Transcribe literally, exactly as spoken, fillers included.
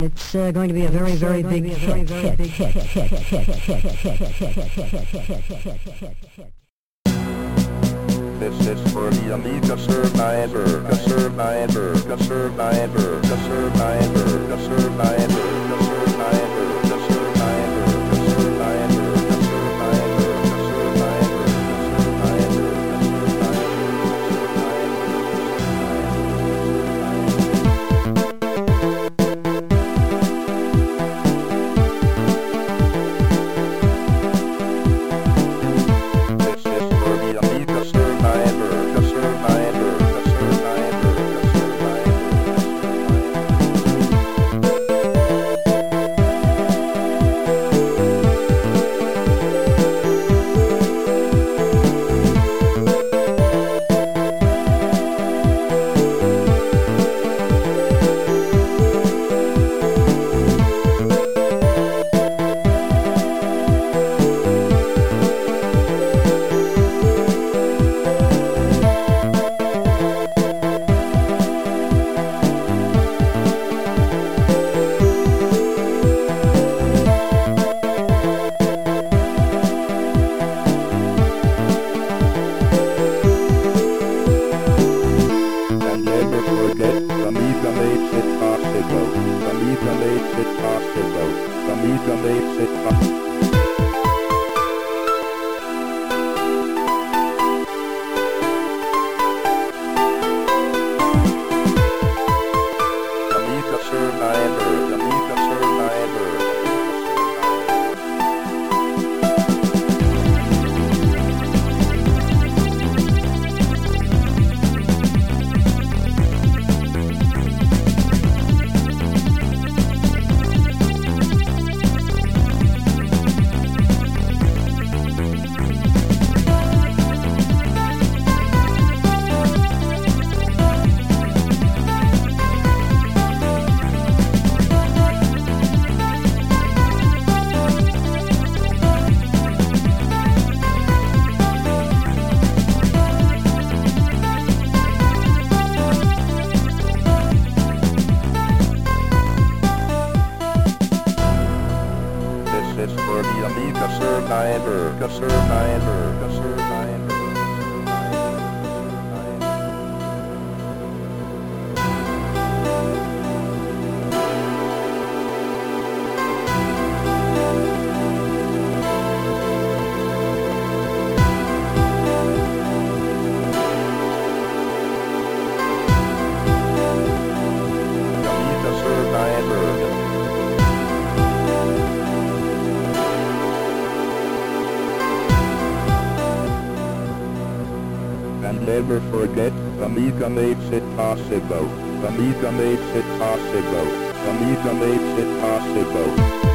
It's uh, going to be a very, very big hit, hit, hit, hit, hit, hit, hit, hit, hit, hit. This is for the Amiga Survivor, the Survivor, the Survivor, the Survivor, the Survivor, the Survivor, the Survivor, the Survivor, the Survivor, the Survivor, the Survivor, the Survivor. Survivor, the Survivor, the Survivor. And never forget, Amiga makes it possible. Amiga makes it possible. Amiga makes it possible.